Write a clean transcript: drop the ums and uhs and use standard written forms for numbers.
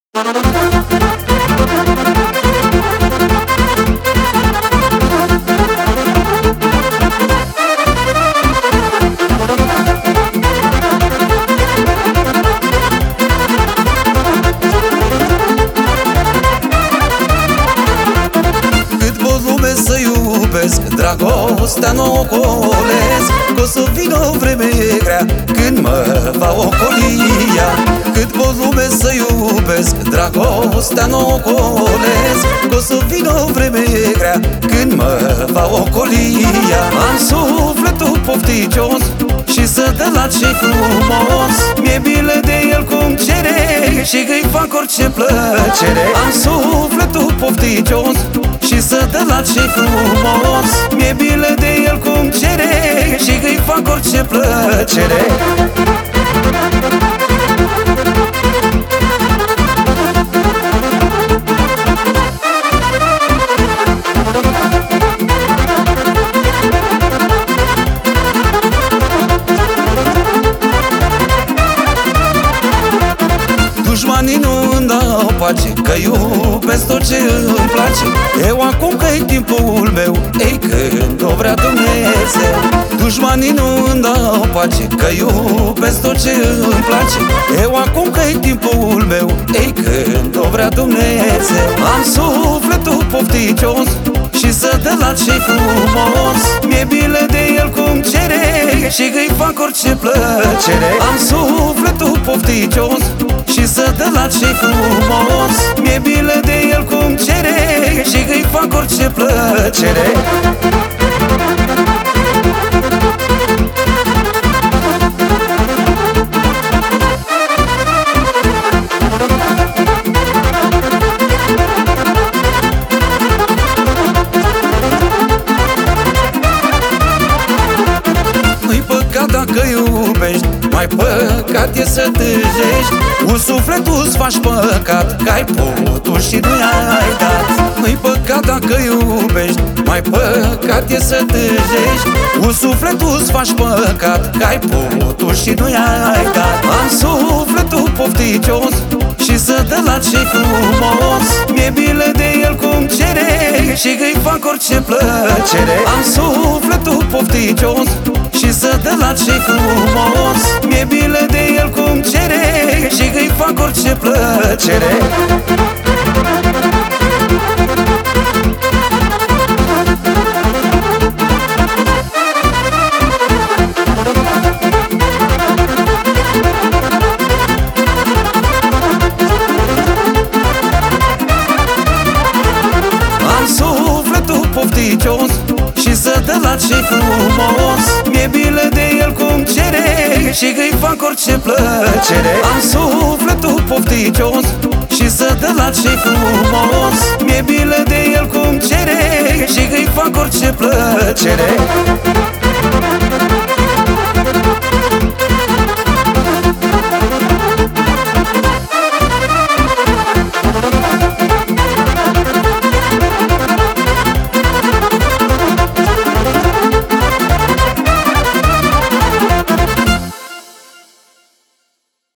Cât pot lume să iubesc, dragostea n-o ocolesc, că o să vină o vreme grea când mă va ocoli ea. Cât pot lume să iubesc, dragostea n-o ocolesc, că o să vină o vreme grea când mă va ocoli ea. Am sufletul pofticios și să dă la ce frumos, mi-e bile de el cum cere și că-i fac orice plăcere. Am sufletul pofticios și să dă la ce frumos, mi-e bile de el cum cere și că-i fac orice plăcere. Dușmanii nu-mi dau pace, că iubesc tot ce îmi place. Eu acum că-i timpul meu, ei când o vrea Dumnezeu. Dușmanii nu-mi dau pace, că iubesc tot ce îmi place. Eu acum că-i timpul meu, ei când o vrea Dumnezeu. Am sufletul pofticios și să dă la ce frumos, mi-e bile de el cum cere și că-i fac orice plăcere. Am sufletul pofticios și să dă la ce frumos, mi-e bile de el cum cere și că-i fac orice plăcere. Nu-i păcat dacă iubești, mai păcat e să tâjești. Un sufletul-ți faci păcat, că ai putut și nu i-ai dat. Nu-i păcat dacă iubești, mai păcat e să tâjești. Un sufletul-ți faci păcat, că ai putut și nu i-ai dat. Am sufletul pofticios și să dă la ce frumos, mi-e bile de el cum cere și că-i fac orice plăcere. Am sufletul pofticios și să dă la ce frumos, mi-e bile de el cum cere și că-i fac orice plăcere. Am sufletul pofticios și să dă la ce frumos, mi-e bile de el cum cere și că-i fac orice plăcere. Am sufletul pofticios și să dă la ce frumos, mi-e bile de el cum cere și că-i fac orice plăcere.